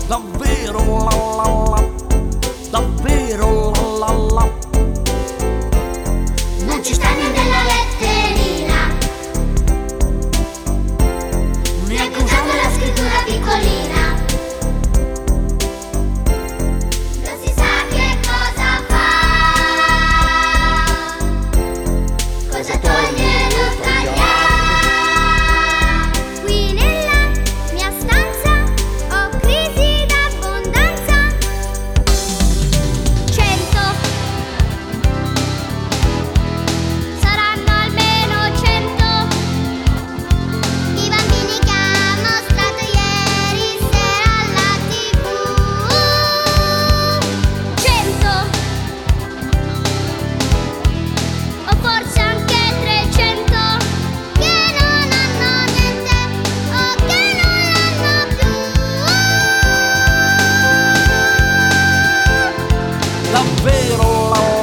davvero la la la, davvero la la la. Non ci sta niente nella letterina, neanche usando la scrittura piccolina. Non si sa che cosa fa, cosa togliere o tagliare. Qui nella mia stanza ho crisi d'abbondanza. 100 saranno almeno 100 i bambini che ha mostrato ieri sera alla TV. 100 o forse anche 300 che non hanno niente o che non l'hanno più. Davvero la